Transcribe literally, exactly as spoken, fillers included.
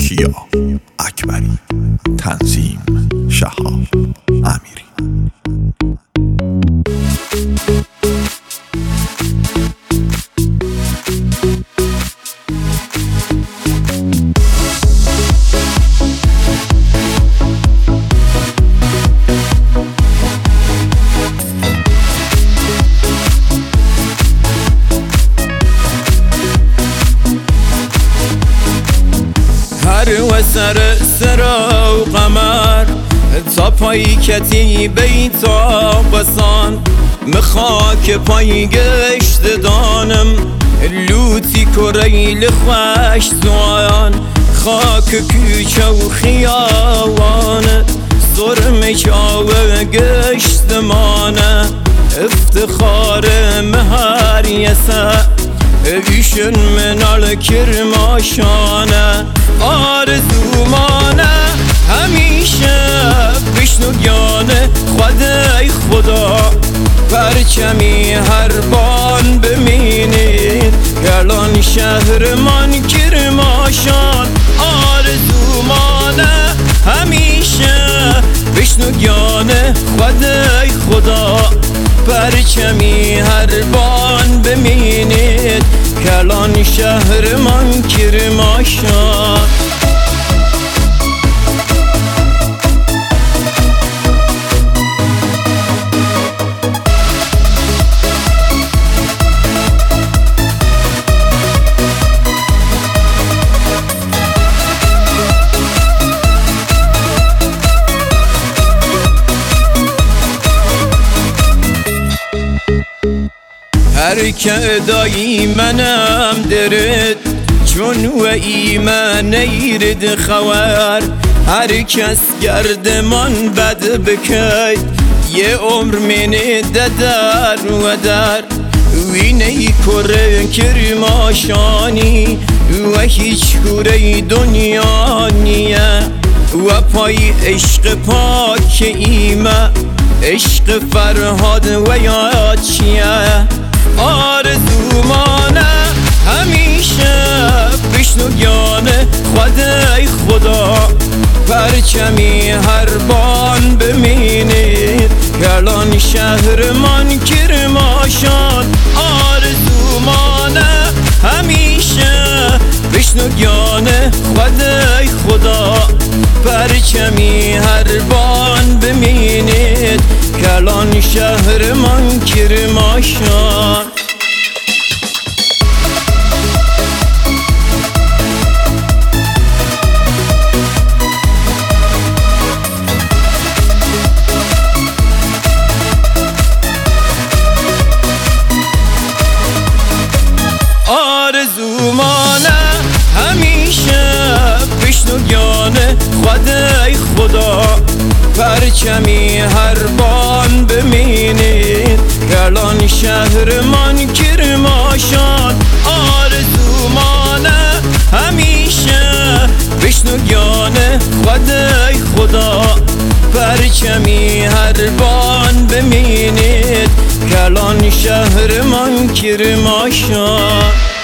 کیا اکبری، تنظیم شهاب امیری. و سر سرا و قمر تا پایی کتی بیتا بسان مخاک پایی گشت دانم لوتی کریل خوش زوان خاک کوچه و خیاوانه سرم چاوه گشت مانه افتخار مهر یسه ایشن منال کرماشانه آرزومانه همیشه بشنو گیانه خدای خدا پرچمی هر بان ببینید گلان شهرمان کرماشان آرزومانه همیشه بشنو گیانه خدای خدا پرچمی هر بان ببینید کلان شهرمان کرماشان. هر که ادایی منم درد چون و ایمان نیرد خوار هر کس گردمان بد بکید یه عمر منه در و در وینه کره کرماشانی و هیچ کره دنیا نیه و پای عشق پاک ایمه عشق فرهاد و یاد چیه آرزومانه همیشه بشنو گیانه خدای خدا پرچمی هر بان ببینید کلان شهرمان کرماشان آرزومانه همیشه بشنو گیانه خدای خدا پرچمی هر بان ببینید کلان شهرمان کرماشان. آرزومانه همیشه بشنو گیانه خدای خدا پرچمی هر بان ببینید کلان شهرمان کرماشان آرزومانه همیشه بشنو گیانه خدای خدا پرچمی هر بان ببینید کلان شهرمان کرماشان.